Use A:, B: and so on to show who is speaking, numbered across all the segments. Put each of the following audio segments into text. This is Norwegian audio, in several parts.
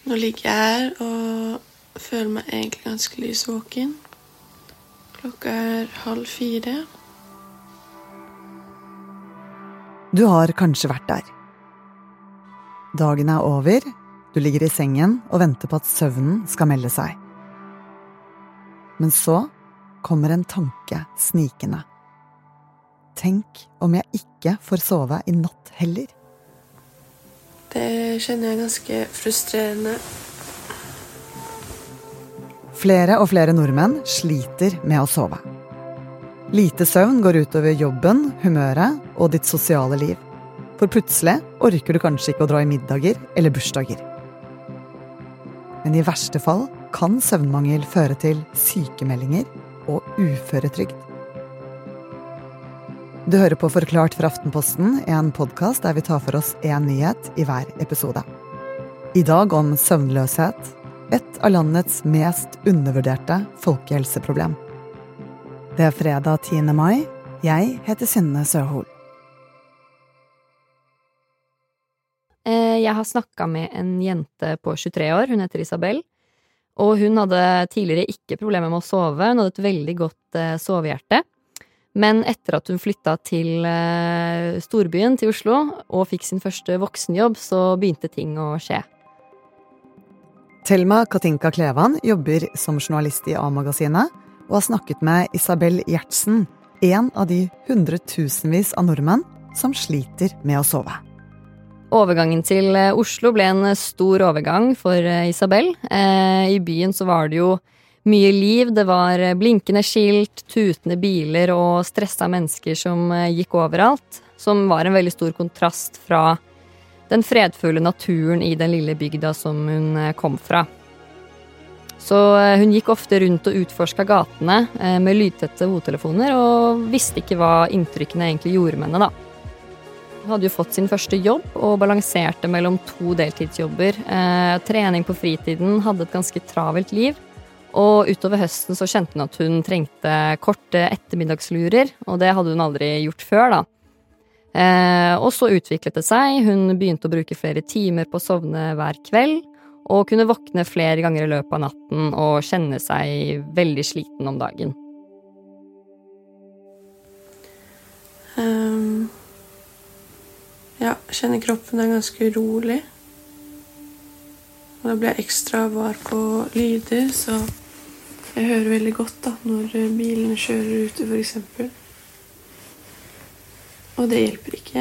A: Nå ligger jeg her og føler meg egentlig ganske lysvåken. Klokka 3:30.
B: Du har kanskje vært der. Dagen er over, du ligger i sengen og venter på at søvnen skal melde seg. Men så kommer en tanke snikende. Tenk om jeg ikke får sove i natt heller.
A: Det kjenner jeg ganske frustrerende.
B: Flere og flere nordmenn sliter med å sove. Lite søvn går utover jobben, humøret og ditt sosiale liv. For plutselig orker du kanskje ikke å dra i middager eller bursdager. Men i verste fall kan søvnmangel føre til sykemeldinger og uføretrygd. Du hører på Forklart fra Aftenposten, en podcast der vi tar for oss en nyhet i hver episode. I dag om søvnløshet, et av landets mest undervurderte folkehelseproblem. Det er fredag 10. mai. Jeg heter Synne Søhol.
C: Jeg har snakket med en jente på 23 år, hun heter Isabel, og hun hadde tidligere ikke problemer med å sove, hun hadde et veldig godt sovehjerte. Men etter at hun flyttet til storbyen, til Oslo, og fikk sin første voksenjobb, så begynte ting å skje.
B: Thelma Katinka Klevan jobber som journalist i A-magasinet, og har snakket med Isabel Gjertsen, en av de hundretusenvis av nordmenn som sliter med å sove.
C: Overgangen til Oslo ble en stor overgang for Isabel. I byen så var det jo mye liv, det var blinkende skilt, tutende biler og stressa mennesker som gikk overalt, som var en veldig stor kontrast fra den fredfulle naturen i den lille bygda som hun kom fra. Så hun gikk ofte rundt og utforsket gatene med lydtette hodetelefoner og visste ikke hva inntrykkene egentlig gjorde med henne da. Hun hadde jo fått sin første jobb og balanserte mellom 2 deltidsjobber. Trening på fritiden, hadde et ganske travelt liv. Og utover høsten så kjente hun at hun trengte korte ettermiddagslurer, og det hadde hun aldri gjort før da. Og så utviklet det seg, hun begynte å bruke flere timer på å sovne hver kveld, og kunne våkne flere ganger i løpet av natten og kjenne seg veldig sliten om dagen.
A: Ja, jeg kjenner kroppen er ganske urolig. Og da blir jeg ekstra var på lyder, så jeg hører veldig godt da, når bilene kjører ute for eksempel. Og det hjelper ikke.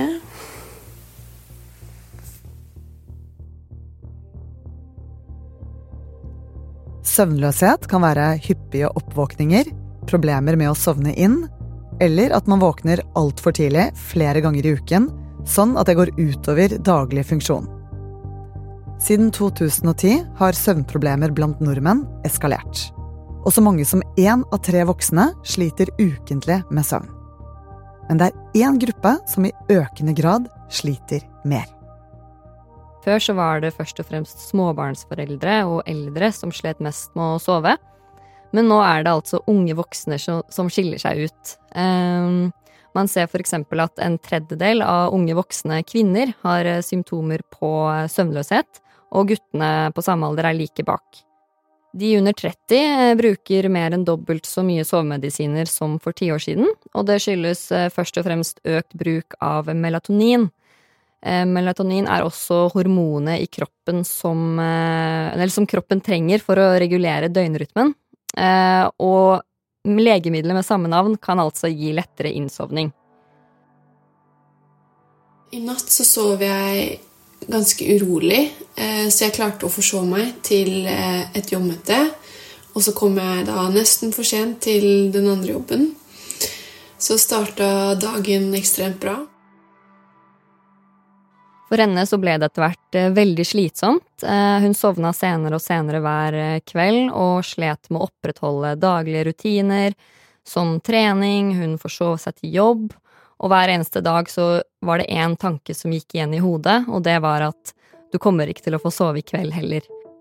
B: Søvnløshet kan være hyppige oppvåkninger, problemer med å sovne inn, eller at man våkner alt for tidlig flere ganger i uken, sånn at det går utover daglig funksjon. Siden 2010 har søvnproblemer blant nordmenn eskalert. Og så mange som 1 av 3 voksne sliter ukentlig med søvn. Men det er en gruppe som i økende grad sliter mer.
C: Før så var det først og fremst småbarnsforeldre og eldre som slet mest med å sove. Men nå er det altså unge voksne som skiller seg ut. Man ser for eksempel at 1/3 av unge voksne kvinner har symptomer på søvnløshet, og guttene på samme alder er like bak. De under 30 bruker mer enn dobbelt så mye sovemedisiner som for 10 år siden, og det skyldes først og fremst økt bruk av melatonin. Melatonin er også hormonet i kroppen som kroppen trenger for å regulere døgnrytmen, og legemidler med samme navn kan altså gi lettere innsovning.
A: I natt så sov jeg ganske urolig, så jeg klarte å forsove meg til et jobbmøte, og så kom jeg da nesten for sent til den andre jobben. Så startet dagen ekstremt bra.
C: For henne så ble det etter hvert veldig slitsomt. Hun sovna senere og senere hver kveld og slet med å opprettholde daglige rutiner, som trening, hun forsov seg til jobb, og hver eneste dag så var det en tanke som gikk igjen i hodet, og det var at du kommer ikke til å få sove i kveld heller.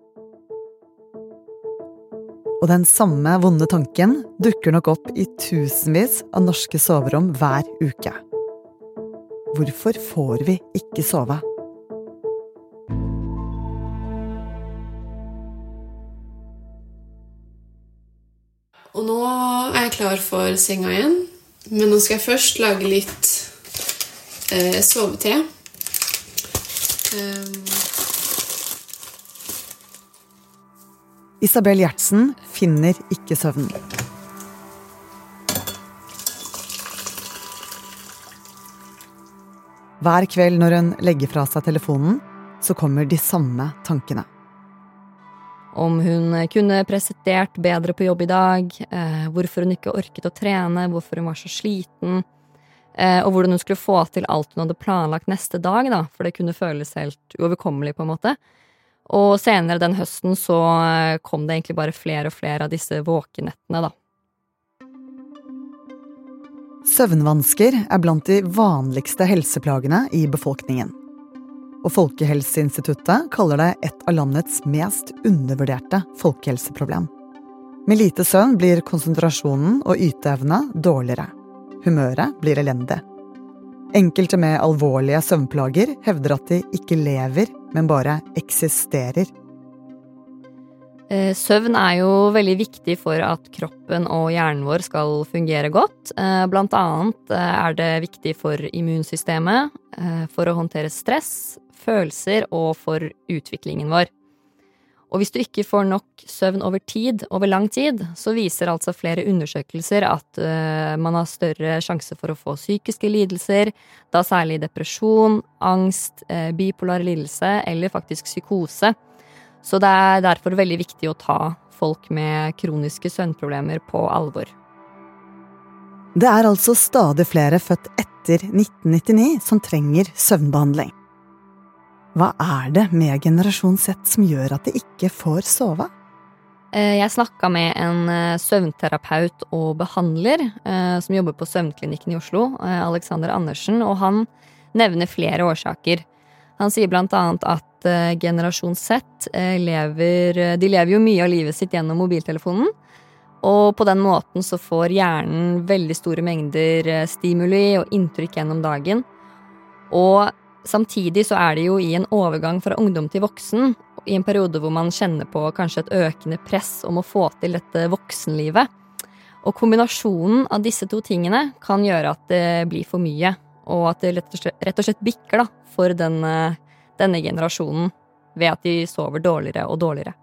B: Og den samme vonde tanken dukker nok opp i tusenvis av norske soverom hver uke. Hvorfor får vi ikke sove?
A: jeg klar for senga igjen. Men nå skal jeg først lage litt sovete.
B: Isabel Gjertsen finner ikke søvn. Hver kveld når hun legger fra seg telefonen, så kommer de samme tankene.
C: Om hun kunne prestert bedre på jobb i dag, hvorfor hun ikke orket å trene, hvorfor hun var så sliten, og hvordan hun skulle få til alt hun hadde planlagt neste dag, da, for det kunne føles helt uoverkommelig på en måte. Og senere den høsten så kom det egentlig bare flere og flere av disse våkenettene, da.
B: Søvnvansker blant de vanligste helseplagene i befolkningen. Og Folkehelseinstituttet kaller det et av landets mest undervurderte folkehelseproblem. Med lite søvn blir konsentrasjonen og yteevne dårligere. Humøret blir elendig. Enkelte med alvorlige søvnplager hevder at de ikke lever, men bare eksisterer.
C: Søvn jo veldig viktig for at kroppen og hjernen vår skal fungere godt. Blant annet det viktig for immunsystemet, for å håndtere stress, følelser og for utviklingen vår. Og hvis du ikke får nok søvn over tid, over lang tid, så viser altså flere undersøkelser at man har større sjanse for å få psykiske lidelser, da særlig depresjon, angst, bipolar lidelse eller faktisk psykose. Så det derfor veldig viktig å ta folk med kroniske søvnproblemer på alvor.
B: Det altså stadig flere født etter 1999 som trenger søvnbehandling. Hva det med generasjon Z som gjør at de ikke får sove?
C: Jeg snakket med en søvnterapeut og behandler som jobber på søvnklinikken i Oslo, Alexander Andersen, og han nevner flere årsaker. Han sier blant annet at generasjon Z lever jo mye av livet sitt gjennom mobiltelefonen, og på den måten så får hjernen veldig store mengder stimuli og inntrykk gjennom dagen. Og samtidig så det jo i en overgang fra ungdom til voksen, i en periode hvor man kjenner på kanskje et økende press om å få til dette voksenlivet. Og kombinasjonen av disse to tingene kan gjøre at det blir for mye, og at det rett og slett bikker da, for denne generasjonen ved at de sover dårligere og dårligere.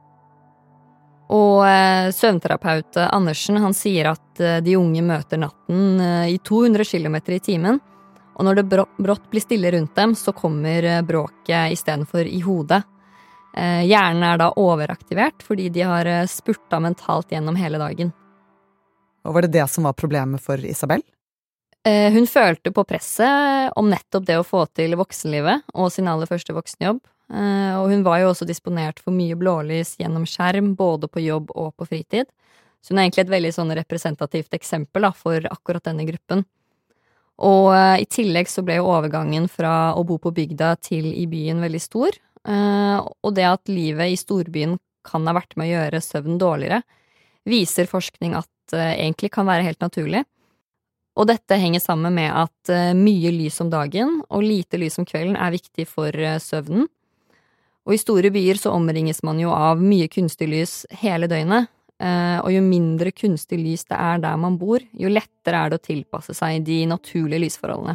C: Og søvnterapeut Andersen, han sier at de unge møter natten i 200 kilometer i timen, og når det brått blir stille rundt dem, så kommer bråket i stedet for i hodet. Hjernen da overaktivert, fordi de har spurtet mentalt gjennom hele dagen.
B: Og var det som var problemet for Isabel?
C: Hun følte på presset om nettopp det å få til voksenlivet og sin aller første voksenjobb. Og hun var jo også disponert for mye blålys gjennom skjerm, både på jobb og på fritid. Så hun egentlig et veldig sånn representativt eksempel da, for akkurat denne gruppen. Og i tillegg så ble jo overgangen fra å bo på bygda til i byen veldig stor. Og det at livet i storbyen kan ha vært med å gjøre søvn dårligere, viser forskning at egentlig kan være helt naturlig. Og dette henger sammen med at mye lys om dagen og lite lys om kvelden viktig for søvnen. Og i store byer så omringes man jo av mye kunstig lys hele døgnet, og jo mindre kunstig lys det der man bor, jo lettere det å tilpasse seg de naturlige lysforholdene.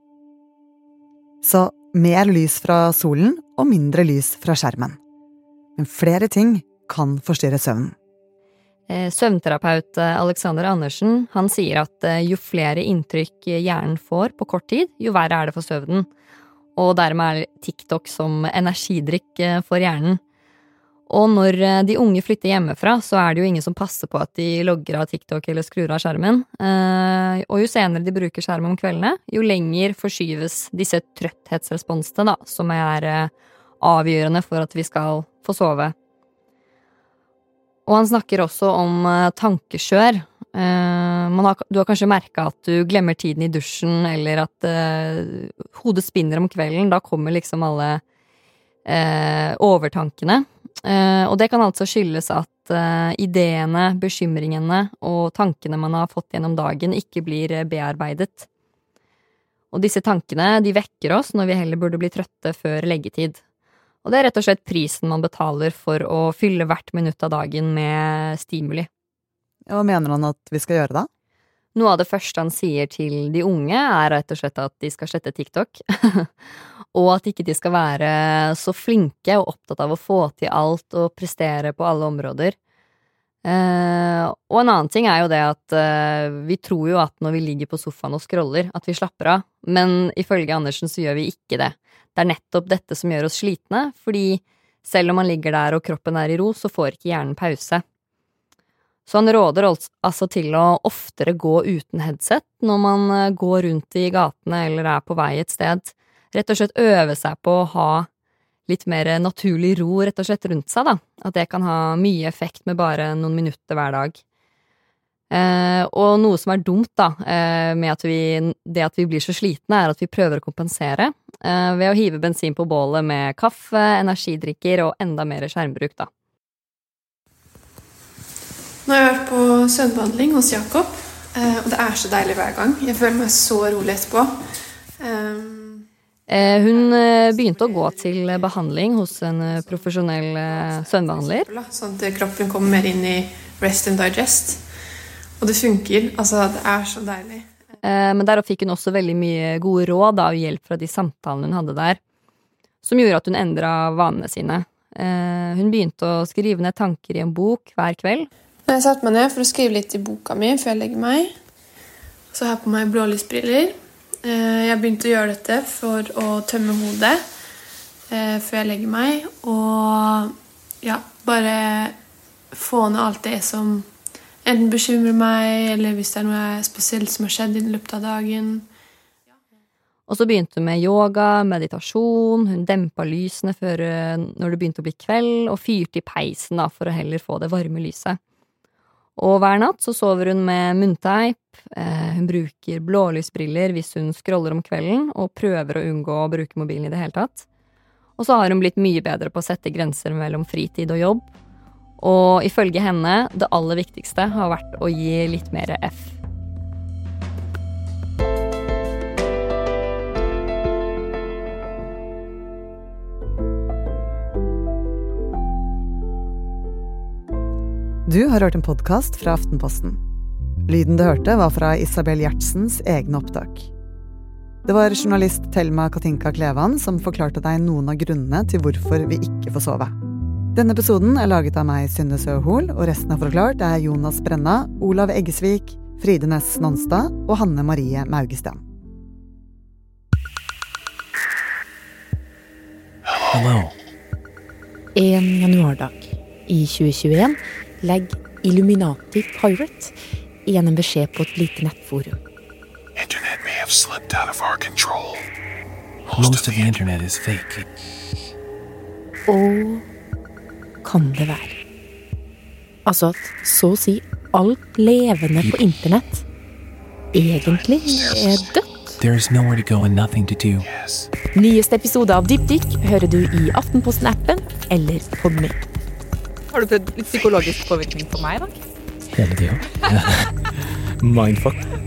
B: Så mer lys fra solen og mindre lys fra skjermen. Men flere ting kan forstyrre søvnen.
C: Søvnterapeut Alexander Andersen, han sier at jo flere inntrykk hjernen får på kort tid, jo verre det for søvnen. Og dermed TikTok som energidrikk for hjernen. Og når de unge flytter hjemmefra, så det jo ingen som passer på at de logger av TikTok eller skrur av skjermen. Og jo senere de bruker skjermen om kveldene, jo lenger forskyves disse trøtthetsresponsene, da, som avgjørende for at vi skal få sove. Og han snakker også om tankeskjør. Du har kanskje merket at du glemmer tiden i dusjen, eller at hodet spinner om kvelden. Da kommer liksom alle overtankene. Og det kan altså skyldes at ideene, bekymringene og tankene man har fått gjennom dagen ikke blir bearbeidet. Og disse tankene, de vekker oss når vi heller burde bli trøtte før leggetid. Og det rett og slett prisen man betaler for å fylle hvert minutt av dagen med stimuli.
B: Hva mener han at vi skal gjøre da?
C: Noe av det første han sier til de unge rett og slett at de skal slette TikTok. Og at ikke de skal være så flinke og opptatt av å få til alt og prestere på alle områder. Og en annen ting jo det at vi tror jo at når vi ligger på sofaen og scroller, at vi slapper av. Men ifølge Andersen så gjør vi ikke det. Det nettopp dette som gjør oss slitne, fordi selv om man ligger der og kroppen i ro, så får ikke hjernen pause. Så han råder altså til å oftere gå uten headset når man går rundt i gatene eller på vei et sted. Rett og slett øve seg på å ha litt mer naturlig ro rett og slett rundt seg da. At det kan ha mye effekt med bare noen minutter hver dag. Og noe som dumt da, med at vi blir så slitne at vi prøver å kompensere ved å hive bensin på bålet med kaffe, energidrikker og enda mer skjermbruk da.
A: Nå har jeg vært på søvnbehandling hos Jakob, og det så deilig hver gang. Jeg føler meg så rolig etterpå.
C: Hun begynte å gå til behandling hos en profesjonell søvnbehandler.
A: Sånn at kroppen kommer mer inn i rest and digest. Og det funker, altså det så deilig.
C: Men der fikk hun også veldig mye gode råd og hjelp fra de samtalene hun hadde der, som gjorde at hun endret vanene sine. Hun begynte å skrive ned tanker i en bok hver kveld.
A: Jeg satte meg ned for å skrive litt i boka mi før jeg legger meg. Så har jeg på meg blålysbriller. Jeg begynte å gjøre dette for å tømme hodet før jeg legger meg, og ja, bare få ned alt det som enten bekymrer meg, eller hvis det noe spesielt som har skjedd i løpet av dagen.
C: Og så begynte hun med yoga, meditasjon, hun dempet lysene før når det begynte å bli kveld, og fyrte i peisen da, for å heller få det varme lyset. Og hver natt så sover hun med munnteip, hun bruker blålysbriller hvis hun scroller om kvelden, og prøver å unngå å bruke mobilen i det hele tatt. Og så har hun blitt mye bedre på å sette grenser mellom fritid og jobb, og ifølge henne, det aller viktigste har vært å gi litt mer F.
B: Du har hørt en podcast fra Aftenposten. Lyden du hørte var fra Isabel Gjertsens egne opptak. Det var journalist Thelma Katinka Klevan som forklarte deg noen av grunnene til hvorfor vi ikke får sove. Denne episoden laget av meg, Synne Søhol, og resten av Forklart Jonas Brenna, Olav Eggesvik, Fride Næss Nonstad og Hanne Marie Maugesten.
D: Hello. En januardag i 2021 legger Illuminati Pirate igjen en beskjed på et lite nettforum.
E: Internet may have slipped out of our control.
D: Most of the internet is fake. Og kan det være? Altså at så å si alt levende på internett egentlig dødt.
F: There's nowhere to go and nothing to do.
D: Nyeste episode av Dypdykk hører du i Aftenposten-appen eller Podme.
G: Har du prøvd litt psykologisk påvirkning på meg, da?
F: Hele tiden. Mindfuck.